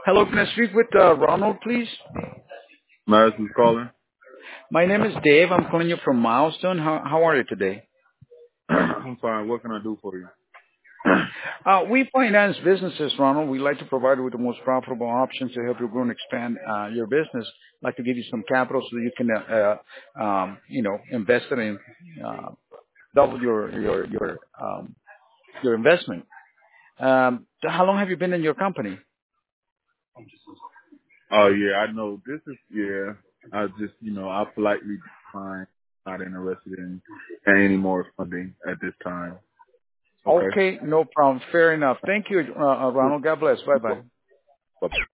Hello, can I speak with Ronald, please? Madison's calling. My name is Dave. I'm calling you from Milestone. How are you today? I'm fine. What can I do for you? We finance businesses, Ronald. We like to provide you with the most profitable options to help you grow and expand your business. I'd like to give you some capital so that you can, invest it in double your investment. How long have you been in your company? Oh yeah, I know. This is yeah. I just I politely decline. Not interested in any more funding at this time. Okay. Okay, no problem. Fair enough. Thank you, Ronald. God bless. Bye bye. Bye.